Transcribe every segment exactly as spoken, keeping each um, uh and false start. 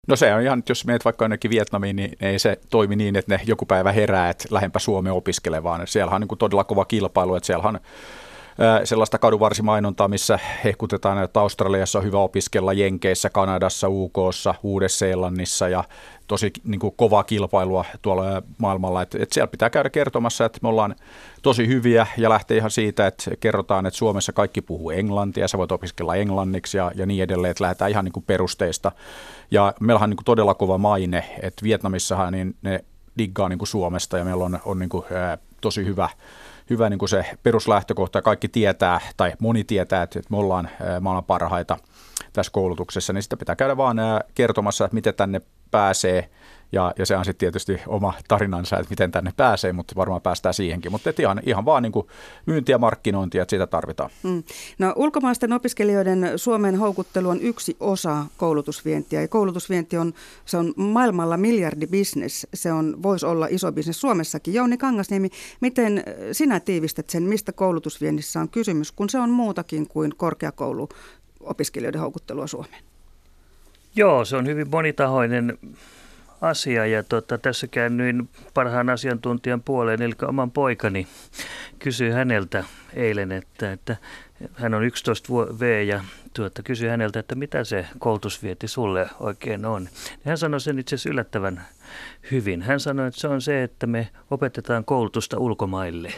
No se on ihan, jos menet vaikka jonnekin Vietnamiin, niin ei se toimi niin, että ne joku päivä herää, että lähempä Suomea opiskelee, vaan siellä on niin kuin todella kova kilpailu, että siellä on sellaista kadunvarsimainontaa, missä hehkutetaan, että Australiassa on hyvä opiskella, Jenkeissä, Kanadassa, U K:ssa, Uudessa-Seelannissa ja tosi niin kuin kovaa kilpailua tuolla maailmalla. Että, että siellä pitää käydä kertomassa, että me ollaan tosi hyviä ja lähtee ihan siitä, että kerrotaan, että Suomessa kaikki puhuu englantia, sä voit opiskella englanniksi ja, ja niin edelleen, että lähdetään ihan niin kuin perusteista. Ja meillä on niin kuin todella kova maine, että Vietnamissahan niin ne diggaa niin kuin Suomesta ja meillä on, on niin kuin, ää, tosi hyvä Hyvä niin kuin se peruslähtökohta, kaikki tietää tai moni tietää, että me ollaan maailman parhaita tässä koulutuksessa, niin sitä pitää käydä vaan kertomassa, että miten tänne pääsee. Ja, ja se on sitten tietysti oma tarinansa, että miten tänne pääsee, mutta varmaan päästään siihenkin. Mutta ihan, ihan vaan niin kuin myynti ja markkinointi, että sitä tarvitaan. Mm. No, ulkomaisten opiskelijoiden Suomen houkuttelu on yksi osa koulutusvientiä. Ja koulutusvienti on, se on maailmalla miljardibisnes. Se on, voisi olla iso bisnes Suomessakin. Jouni Kangasniemi, miten sinä tiivistät sen, mistä koulutusviennissä on kysymys, kun se on muutakin kuin korkeakouluopiskelijoiden houkuttelua Suomeen? Joo, se on hyvin monitahoinen asia ja tota, tässä käännyin parhaan asiantuntijan puoleen, eli oman poikani kysyi häneltä eilen, että, että hän on yksitoista vuotta ja tuota, kysyi häneltä, että mitä se koulutusvienti sulle oikein on. Hän sanoi sen itse asiassa yllättävän hyvin. Hän sanoi, että se on se, että me opetetaan koulutusta ulkomaille.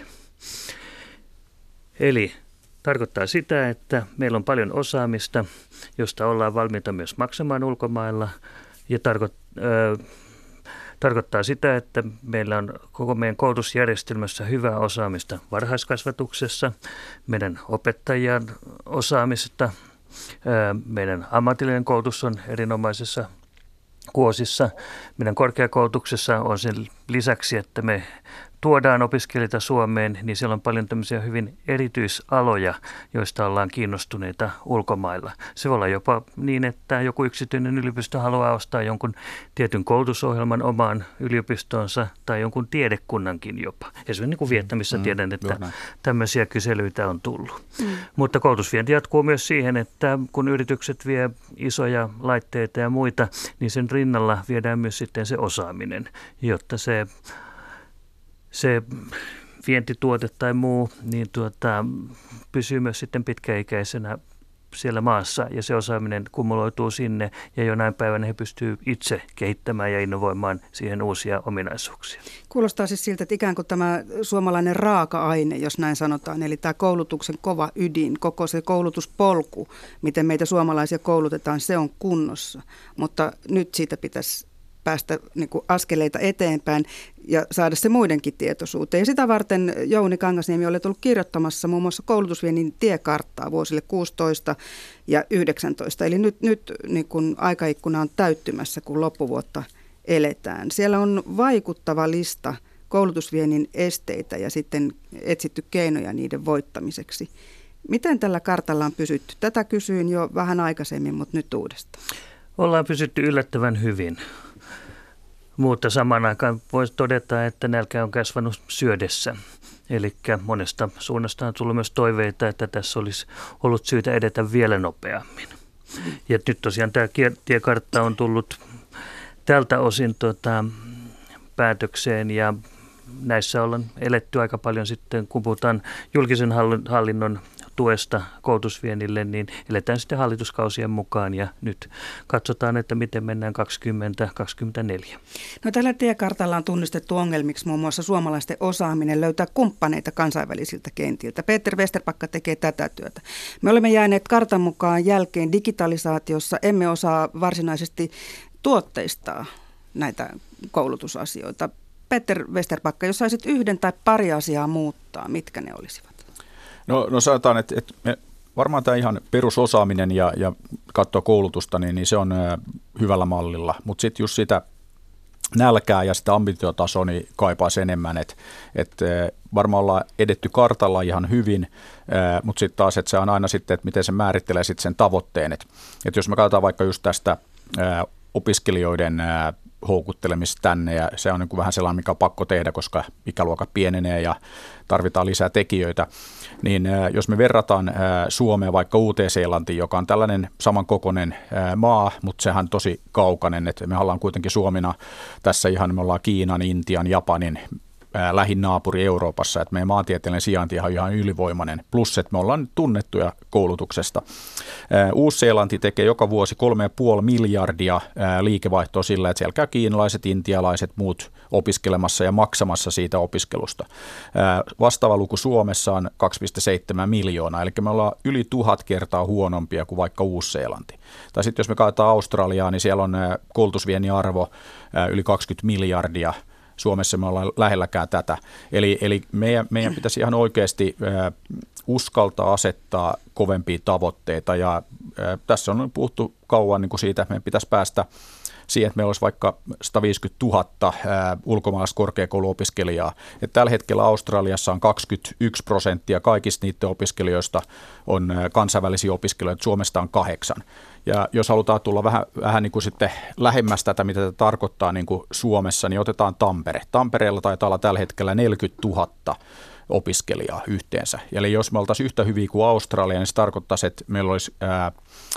Eli tarkoittaa sitä, että meillä on paljon osaamista, josta ollaan valmiita myös maksamaan ulkomailla. Ja tarko, äh, tarkoittaa sitä, että meillä on koko meidän koulutusjärjestelmässä hyvää osaamista varhaiskasvatuksessa, meidän opettajien osaamista, äh, meidän ammatillinen koulutus on erinomaisessa kuosissa. Meidän korkeakoulutuksessa on sen lisäksi, että me tuodaan opiskelijoita Suomeen, niin siellä on paljon tämmöisiä hyvin erityisaloja, joista ollaan kiinnostuneita ulkomailla. Se voi olla jopa niin, että joku yksityinen yliopisto haluaa ostaa jonkun tietyn koulutusohjelman omaan yliopistonsa tai jonkun tiedekunnankin jopa. Esimerkiksi niin kuin Vietnamissa mm, tiedän, että mm, tämmöisiä kyselyitä on tullut. Mm. Mutta koulutusvienti jatkuu myös siihen, että kun yritykset vie isoja laitteita ja muita, niin sen rinnalla viedään myös sitten se osaaminen, jotta se se vientituote tai muu niin tuota, pysyy myös sitten pitkäikäisenä siellä maassa ja se osaaminen kumuloituu sinne ja jonain päivänä he pystyvät itse kehittämään ja innovoimaan siihen uusia ominaisuuksia. Kuulostaa siis siltä, että ikään kuin tämä suomalainen raaka-aine, jos näin sanotaan, eli tämä koulutuksen kova ydin, koko se koulutuspolku, miten meitä suomalaisia koulutetaan, se on kunnossa, mutta nyt siitä pitäisi päästä niin kuin askeleita eteenpäin ja saada se muidenkin tietoisuuteen. Ja sitä varten Jouni Kangasniemi olet ollut kirjoittamassa muun muassa koulutusviennin tiekarttaa vuosille kuusitoista ja yhdeksäntoista. Eli nyt, nyt niin kuin aikaikkuna on täyttymässä, kun loppuvuotta eletään. Siellä on vaikuttava lista koulutusviennin esteitä ja sitten etsitty keinoja niiden voittamiseksi. Miten tällä kartalla on pysytty? Tätä kysyin jo vähän aikaisemmin, mutta nyt uudestaan. Ollaan pysytty yllättävän hyvin. Mutta samaan aikaan voisi todeta, että nälkä on kasvanut syödessä. Eli monesta suunnasta on tullut myös toiveita, että tässä olisi ollut syytä edetä vielä nopeammin. Ja nyt tosiaan tämä tiekartta on tullut tältä osin tota, päätökseen ja näissä ollaan eletty aika paljon sitten, kun puhutaan julkisen hallinnon tuesta koulutusviennille, niin eletään sitten hallituskausien mukaan ja nyt katsotaan, että miten mennään kaksikymmentä kaksikymmentäneljä. No, tällä tiekartalla on tunnistettu ongelmiksi muun muassa suomalaisten osaaminen löytää kumppaneita kansainvälisiltä kentiltä. Peter Westerpakka tekee tätä työtä. Me olemme jääneet kartan mukaan jälkeen digitalisaatiossa, emme osaa varsinaisesti tuotteistaa näitä koulutusasioita. Peter Westerpakka, jos saisit yhden tai pari asiaa muuttaa, mitkä ne olisivat? No, no sanotaan, että, että me varmaan tämä ihan perusosaaminen ja, ja katsoa koulutusta, niin, niin se on ä, hyvällä mallilla, mutta sitten just sitä nälkää ja sitä ambitiotasoa niin kaipaisi enemmän, että et, varmaan ollaan edetty kartalla ihan hyvin, ä, mutta sitten taas, että se on aina sitten, että miten se määrittelee sitten sen tavoitteen, että et jos me katsotaan vaikka just tästä ä, opiskelijoiden ä, houkuttelemista tänne ja se on niin kuin vähän sellainen, mikä on pakko tehdä, koska ikäluokat pienenee ja tarvitaan lisää tekijöitä. Niin jos me verrataan Suomea vaikka Uuteen-Seelantiin, joka on tällainen samankokoinen maa, mutta sehän on tosi kaukainen, että me ollaan kuitenkin Suomina tässä ihan, me ollaan Kiinan, Intian, Japanin lähin naapuri Euroopassa, että meidän maantieteellinen sijainti on ihan ylivoimainen, plus että me ollaan tunnettuja koulutuksesta. Uusi-Seelanti tekee joka vuosi kolme pilkku viisi miljardia liikevaihtoa sillä, että siellä käy kiinalaiset, intialaiset, muut opiskelemassa ja maksamassa siitä opiskelusta. Vastaava luku Suomessa on kaksi pilkku seitsemän miljoonaa, eli me ollaan yli tuhat kertaa huonompia kuin vaikka Uusi-Seelanti. Tai sitten jos me katsotaan Australiaa, niin siellä on koulutusviennin arvo yli kaksikymmentä miljardia. Suomessa me ollaan lähelläkään tätä. Eli, eli meidän, meidän pitäisi ihan oikeasti äh, uskaltaa asettaa kovempia tavoitteita. Ja äh, tässä on puhuttu kauan niin kuin siitä, että meidän pitäisi päästä siihen, että meillä olisi vaikka sata viisikymmentätuhatta äh, ulkomaalaista korkeakouluopiskelijaa. Et tällä hetkellä Australiassa on kaksikymmentäyksi prosenttia kaikista niiden opiskelijoista on äh, kansainvälisiä opiskelijoita, Suomesta on kahdeksan. Ja jos halutaan tulla vähän, vähän niin kuin sitten lähemmäs tätä, mitä tämä tarkoittaa niin kuin Suomessa, niin otetaan Tampere. Tampereella taitaa olla tällä hetkellä neljäkymmentätuhatta opiskelijaa yhteensä. Eli jos me oltaisiin yhtä hyviä kuin Australia, niin se tarkoittaisi, että meillä olisi ää,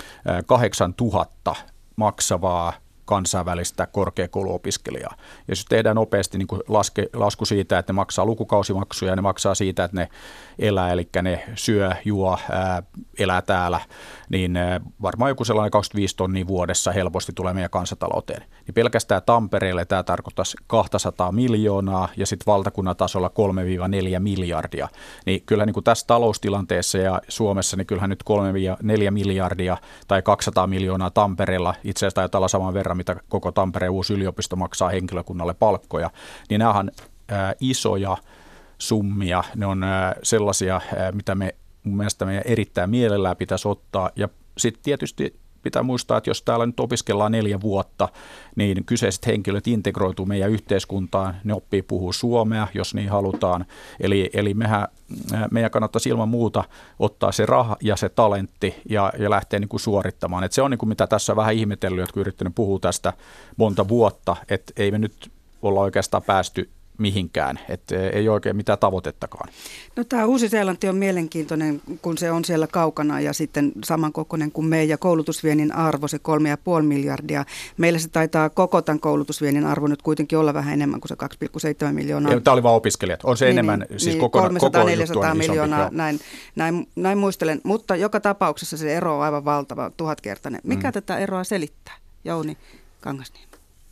kahdeksantuhatta maksavaa kansainvälistä korkeakouluopiskelijaa. Ja jos tehdään nopeasti niin kuin laske, lasku siitä, että ne maksaa lukukausimaksuja ja ne maksaa siitä, että ne elää, eli ne syö, juo, ää, elää täällä, niin ää, varmaan joku sellainen kaksikymmentäviisi tonnia vuodessa helposti tulee meidän kansantalouteen. Niin pelkästään Tampereelle tämä tarkoittaisi kaksisataa miljoonaa ja sitten valtakunnan tasolla kolme neljä miljardia. Niin kyllä niin kuin tässä taloustilanteessa ja Suomessa, niin kyllähän nyt kolme neljä miljardia tai kaksisataa miljoonaa Tampereella, itse asiassa taitaa olla saman verran, mitä koko Tampereen uusi yliopisto maksaa henkilökunnalle palkkoja, niin nämä on ää, isoja summia. Ne on ää, sellaisia, ää, mitä me mun mielestä meidän erittäin mielellään pitäisi ottaa. Ja sitten tietysti pitää muistaa, että jos täällä nyt opiskellaan neljä vuotta, niin kyseiset henkilöt integroituu meidän yhteiskuntaan, ne oppii puhua suomea, jos niin halutaan. Eli, eli mehän, meidän kannattaisi ilman muuta ottaa se raha ja se talentti ja, ja lähteä niin kuin suorittamaan. Et se on niin kuin mitä tässä on vähän ihmetellyt, jotka yrittänyt puhua tästä monta vuotta, että ei me nyt olla oikeastaan päästy mihinkään, että ei oikein mitään tavoitettakaan. No tämä Uusi-Seelanti on mielenkiintoinen, kun se on siellä kaukana ja sitten samankokoinen kuin me ja koulutusviennin arvo, se kolme ja puoli miljardia. Meillä se taitaa koko tämän koulutusviennin arvo nyt kuitenkin olla vähän enemmän kuin se kaksi pilkku seitsemän miljoonaa. Tämä oli vain opiskelijat. On se niin, enemmän, niin, siis koko, kolmesataa neljäsataa miljoonaa, näin, näin, näin muistelen. Mutta joka tapauksessa se ero on aivan valtava, tuhatkertainen. Mikä mm. tätä eroa selittää, Jouni Kangasniemi?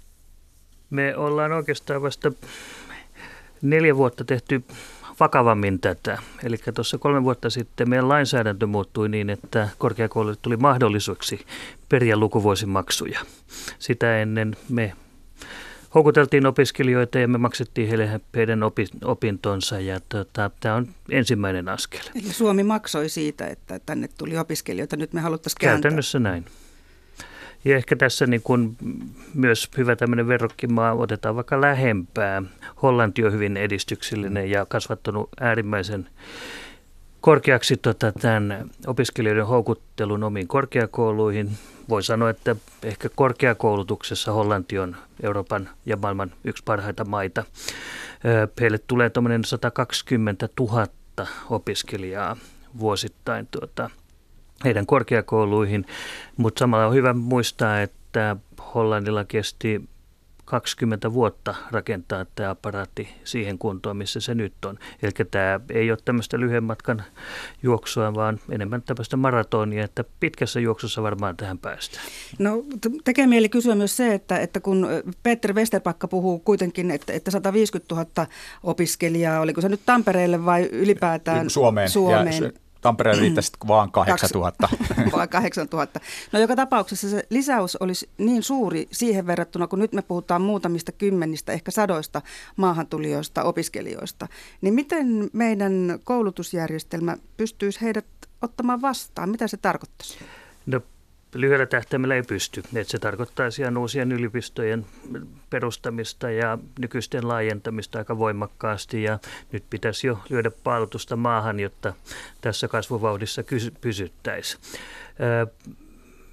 Me ollaan oikeastaan vasta neljä vuotta tehty vakavammin tätä. Eli tuossa kolme vuotta sitten meidän lainsäädäntö muuttui niin, että korkeakouluille tuli mahdollisuuksi periä lukuvuosimaksuja. Sitä ennen me houkuteltiin opiskelijoita ja me maksettiin heille heidän opintonsa ja tota, tämä on ensimmäinen askel. Eli Suomi maksoi siitä, että tänne tuli opiskelijoita. Nyt me haluttaisiin kääntää. Käytännössä näin. Ja ehkä tässä niin kun myös hyvä tämmöinen verrokkimaa, otetaan vaikka lähempää. Hollanti on hyvin edistyksellinen ja kasvattanut äärimmäisen korkeaksi tota, tämän opiskelijoiden houkuttelun omiin korkeakouluihin. Voi sanoa, että ehkä korkeakoulutuksessa Hollanti on Euroopan ja maailman yksi parhaita maita. Heille tulee tuommoinen sata kaksikymmentätuhatta opiskelijaa vuosittain tuota, heidän korkeakouluihin, mutta samalla on hyvä muistaa, että Hollannilla kesti kaksikymmentä vuotta rakentaa tämä aparaatti siihen kuntoon, missä se nyt on. Eli tämä ei ole tämmöistä lyhyen matkan juoksua, vaan enemmän tämmöistä maratonia, että pitkässä juoksussa varmaan tähän päästään. No tekee mieli kysyä myös se, että, että kun Peter Westerpakka puhuu kuitenkin, että, että sata viisikymmentätuhatta opiskelijaa, oliko se nyt Tampereelle vai ylipäätään Suomeen? Suomeen. Ja Tampereelle riittäisi vaan kahdeksantuhatta. Vaan kahdeksantuhatta. No joka tapauksessa se lisäys olisi niin suuri siihen verrattuna, kun nyt me puhutaan muutamista kymmenistä, ehkä sadoista maahantulijoista, opiskelijoista. Niin miten meidän koulutusjärjestelmä pystyisi heidät ottamaan vastaan? Mitä se tarkoittaisi? No lyhyellä tähtäimellä ei pysty. Että se tarkoittaa ihan uusien yliopistojen perustamista ja nykyisten laajentamista aika voimakkaasti. Ja nyt pitäisi jo lyödä paalutusta maahan, jotta tässä kasvuvauhdissa pysyttäisiin.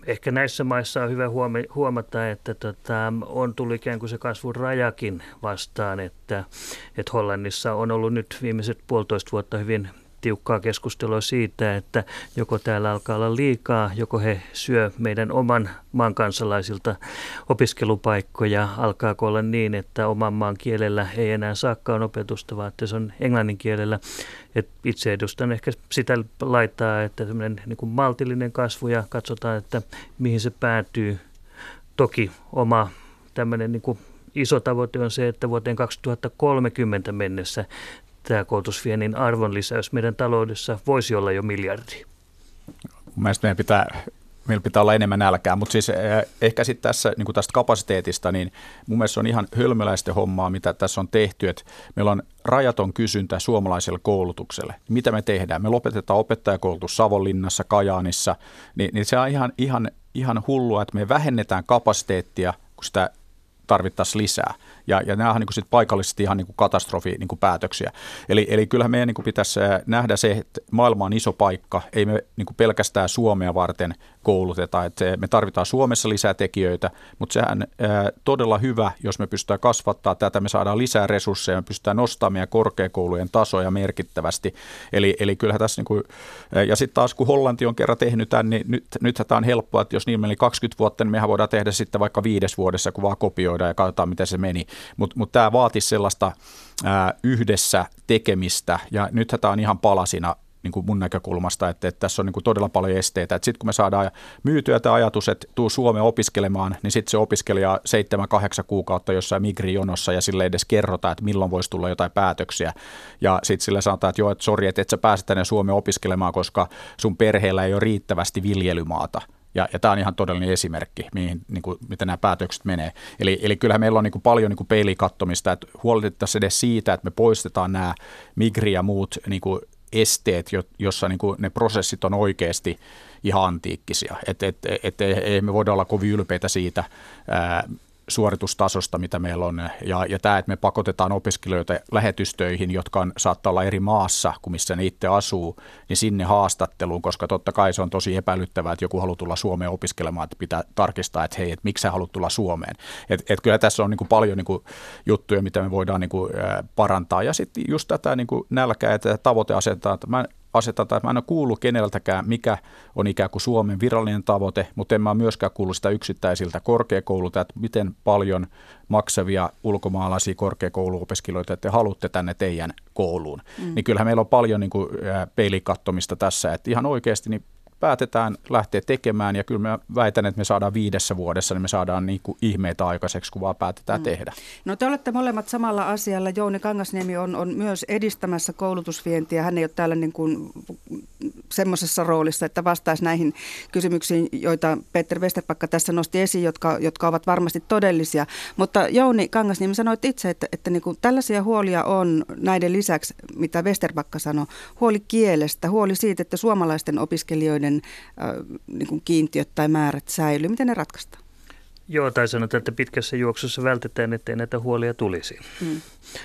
ehkä näissä maissa on hyvä huomata, että tota, on tullut ikään kuin se kasvun rajakin vastaan, että, että Hollannissa on ollut nyt viimeiset puolitoista vuotta hyvin tiukkaa keskustelua siitä, että joko täällä alkaa olla liikaa, joko he syö meidän oman maan kansalaisilta opiskelupaikkoja, alkaako olla niin, että oman maan kielellä ei enää saakaan opetusta, vaan että se on englannin kielellä. Et itse edustan ehkä sitä laittaa, että tämmöinen niin kuin maltillinen kasvu ja katsotaan, että mihin se päätyy. Toki oma tämmöinen niin kuin iso tavoite on se, että vuoteen kaksituhattakolmekymmentä mennessä tämä koulutusviennin arvonlisäys meidän taloudessa voisi olla jo miljardi. Mielestäni meidän pitää, meillä pitää olla enemmän nälkää, mutta siis ehkä sitten tässä niin kuin tästä kapasiteetista, niin mun mielestä se on ihan hölmöläisten hommaa, mitä tässä on tehty, että meillä on rajaton kysyntä suomalaiselle koulutukselle. Mitä me tehdään? Me lopetetaan opettajakoulutus Savonlinnassa, Kajaanissa, niin, niin se on ihan, ihan, ihan hullua, että me vähennetään kapasiteettia, kun sitä tarvittaisiin lisää. Ja, ja nämä on niin kuin sit paikallisesti ihan niin kuin katastrofi niin kuin päätöksiä. Eli, eli kyllähän meidän niin kuin pitäisi nähdä se, että maailma on iso paikka. Ei me niin kuin pelkästään Suomea varten kouluteta. Että me tarvitaan Suomessa lisää tekijöitä, mutta sehän ää, todella hyvä, jos me pystytään kasvattaa tätä. Me saadaan lisää resursseja, me pystytään nostamaan meidän korkeakoulujen tasoja merkittävästi. Eli, eli kyllähän tässä, niin kuin, ja sitten taas kun Hollanti on kerran tehnyt tämän, niin nyt, nythän tämä on helppoa, että jos niin meni kaksikymmentä vuotta, niin mehän voidaan tehdä sitten vaikka viides vuodessa, kun vaan kopioidaan ja katsotaan, miten se meni. Mutta mut tämä vaatisi sellaista ää, yhdessä tekemistä, ja nythän tämä on ihan palasina niin kuin mun näkökulmasta, että, että tässä on niin kuin todella paljon esteitä. Sitten kun me saadaan myytyä tämä ajatus, että tuu Suomeen opiskelemaan, niin sitten se opiskelija seitsemän, kahdeksan kuukautta jossain migrijonossa ja sille edes kerrotaan, että milloin voisi tulla jotain päätöksiä. Ja sitten sille sanotaan, että joo, että sori, että et sä pääse tänne Suomeen opiskelemaan, koska sun perheellä ei ole riittävästi viljelymaata. Ja, ja tämä on ihan todellinen esimerkki, mihin, niin kuin, miten nämä päätökset menee. Eli, eli kyllähän meillä on niin kuin paljon niin kuin peilikattomista, että huolehdittaisiin edes siitä, että me poistetaan nämä migri- ja muut niin kuin esteet, jossa niin kuin ne prosessit on oikeasti ihan antiikkisia. Että et, et, ei me voida olla kovin ylpeitä siitä ää, suoritustasosta, mitä meillä on. Ja, ja tämä, että me pakotetaan opiskelijoita lähetystöihin, jotka on, saattaa olla eri maassa kuin missä ne itse asuu, niin sinne haastatteluun, koska totta kai se on tosi epäilyttävää, että joku haluaa tulla Suomeen opiskelemaan, että pitää tarkistaa, että hei, että miksi sä haluat tulla Suomeen. Et, et kyllä tässä on niin kuin paljon niin kuin juttuja, mitä me voidaan niin kuin, ää, parantaa. Ja sitten just tätä niin kuin nälkää, että tavoite asetetaan, että mä asetetaan, että mä en ole kuullut keneltäkään, mikä on ikään kuin Suomen virallinen tavoite, mutta en mä myöskään kuullut sitä yksittäisiltä korkeakoululta, että miten paljon maksavia ulkomaalaisia korkeakouluopiskelijoita te haluatte tänne teidän kouluun. Mm. Niin kyllähän meillä on paljon niin kuin peilikattomista tässä, että ihan oikeasti niin päätetään lähteä tekemään, ja kyllä mä väitän, että me saadaan viidessä vuodessa, niin me saadaan niin kuin ihmeitä aikaiseksi, kun vaan päätetään mm. tehdä. No te olette molemmat samalla asialla. Jouni Kangasniemi on, on myös edistämässä koulutusvientiä. Hän ei ole täällä niin kuin semmoisessa roolissa, että vastaisi näihin kysymyksiin, joita Peter Vesterbacka tässä nosti esiin, jotka, jotka ovat varmasti todellisia. Mutta Jouni Kangasniemi sanoit itse, että, että niin kuin tällaisia huolia on näiden lisäksi, mitä Vesterbacka sanoi, huoli kielestä, huoli siitä, että suomalaisten opiskelijoiden niin kuin kiintiöt tai määrät säilyy. Miten ne ratkaistaan? Joo, tai sanotaan, että pitkässä juoksussa vältetään, ettei näitä huolia tulisi. Hmm.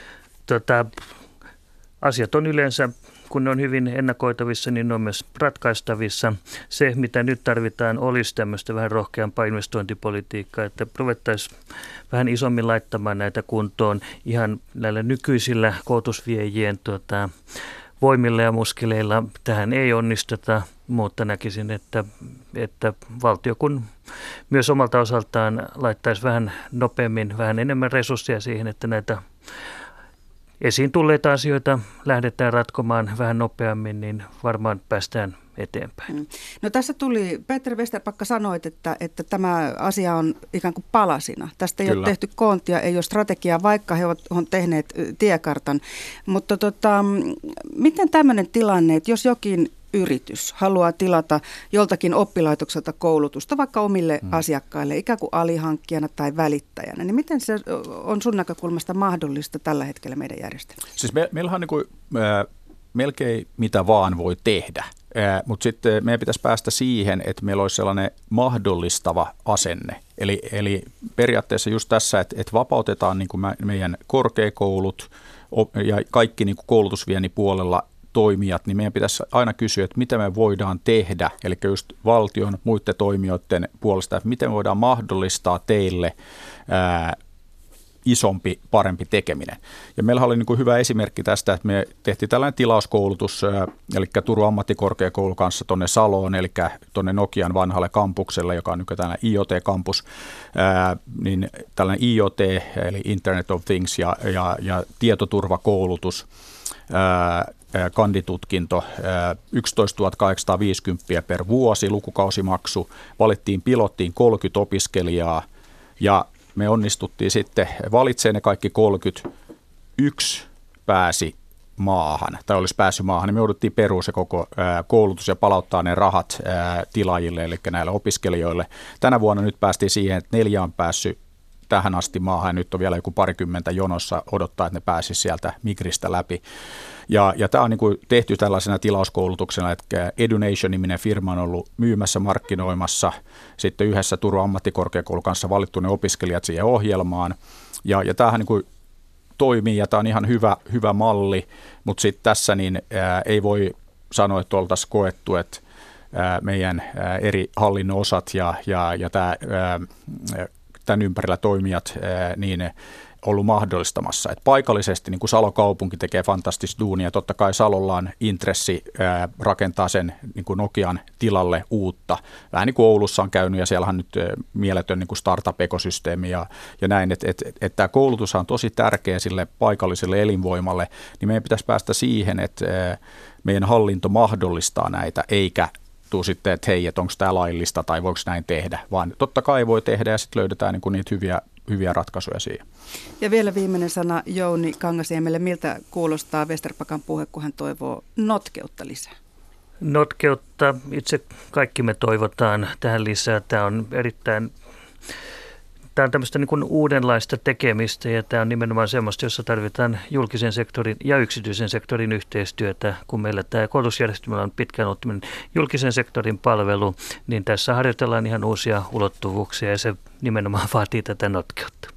Tota, asiat on yleensä, kun ne on hyvin ennakoitavissa, niin ne on myös ratkaistavissa. Se, mitä nyt tarvitaan, olisi tämmöistä vähän rohkeampaa investointipolitiikkaa, että ruvettaisiin vähän isommin laittamaan näitä kuntoon ihan näillä nykyisillä koulutusviejien tota, voimilla ja muskeleilla. Tähän ei onnistuta, mutta näkisin, että, että valtio kun myös omalta osaltaan laittaisi vähän nopeammin, vähän enemmän resursseja siihen, että näitä esiin tulleita asioita lähdetään ratkomaan vähän nopeammin, niin varmaan päästään eteenpäin. No tässä tuli, Peter Vesterbacka sanoit, että, että tämä asia on ikään kuin palasina. Tästä ei Kyllä. ole tehty koontia, ei ole strategiaa, vaikka he ovat tehneet tiekartan. Mutta tota, miten tämmöinen tilanne, että jos jokin yritys haluaa tilata joltakin oppilaitokselta koulutusta vaikka omille hmm. asiakkaille, ikään kuin alihankkijana tai välittäjänä, niin miten se on sun näkökulmasta mahdollista tällä hetkellä meidän järjestelmässä? Siis me, meillähän on niin kuin, äh, melkein mitä vaan voi tehdä, äh, mutta sitten meidän pitäisi päästä siihen, että meillä olisi sellainen mahdollistava asenne. Eli, eli periaatteessa just tässä, että, että vapautetaan niin kuin meidän korkeakoulut ja kaikki niin kuin koulutusviennin puolella toimijat, niin meidän pitäisi aina kysyä, että mitä me voidaan tehdä, eli just valtion, muiden toimijoiden puolesta, että miten me voidaan mahdollistaa teille ää, isompi, parempi tekeminen. Ja meillähän oli niin kuin hyvä esimerkki tästä, että me tehtiin tällainen tilauskoulutus, eli Turun ammattikorkeakoulun kanssa tuonne Saloon, eli tuonne Nokian vanhalle kampukselle, joka on nykyään I O T-kampus, niin tällainen I O T, eli Internet of Things ja, ja, ja tietoturvakoulutus, kanditutkinto, yksitoistatuhatta kahdeksansataaviisikymmentä per vuosi, lukukausimaksu, valittiin pilottiin kolmekymmentä opiskelijaa ja me onnistuttiin sitten valitsemaan ne kaikki kolmekymmentäyksi pääsi maahan, tai olisi päässyt maahan, niin me jouduttiin perua se koko ää, koulutus ja palauttaa ne rahat ää, tilaajille, eli näille opiskelijoille. Tänä vuonna nyt päästiin siihen, että neljä on päässyt tähän asti maahan, ja nyt on vielä joku parikymmentä jonossa odottaa, että ne pääsisi sieltä Migristä läpi. Ja, ja tämä on niin kuin tehty tällaisena tilauskoulutuksena, että Edunation-niminen firma on ollut myymässä, markkinoimassa, sitten yhdessä Turun ammattikorkeakoulun kanssa valittu ne opiskelijat siihen ohjelmaan. Ja, ja tämähän niin kuin toimii ja tämä on ihan hyvä, hyvä malli, mutta sitten tässä niin, ää, ei voi sanoa, että oltaisiin koettu, että ää, meidän ää, eri hallinnon osat ja, ja, ja tämä, ää, tämän ympärillä toimijat ää, niin ollut mahdollistamassa. Et paikallisesti niin kuin Salon kaupunki tekee fantastista duunia. Totta kai Salolla on intressi ää, rakentaa sen niin kuin Nokian tilalle uutta. Vähän niin kuin Oulussa on käynyt ja siellä on nyt ää, mieletön niin kuin startup-ekosysteemi ja, ja näin. Että et, et, et tämä koulutus on tosi tärkeä sille paikalliselle elinvoimalle. Niin meidän pitäisi päästä siihen, että ää, meidän hallinto mahdollistaa näitä eikä tuu sitten, että hei, että onko tämä laillista tai voiko näin tehdä. Vaan totta kai voi tehdä ja sitten löydetään niin kuin niitä hyviä hyviä ratkaisuja siihen. Ja vielä viimeinen sana Jouni Kangasniemelle. Miltä kuulostaa Vesterbackan puhe, kun hän toivoo notkeutta lisää? Notkeutta itse kaikki me toivotaan tähän lisää. Tämä on erittäin, tämä on tämmöistä niin kuin uudenlaista tekemistä ja tämä on nimenomaan semmoista, jossa tarvitaan julkisen sektorin ja yksityisen sektorin yhteistyötä. Kun meillä tämä koulutusjärjestelmä on pitkään ollut julkisen sektorin palvelu, niin tässä harjoitellaan ihan uusia ulottuvuuksia ja se nimenomaan vaatii tätä notkeutta.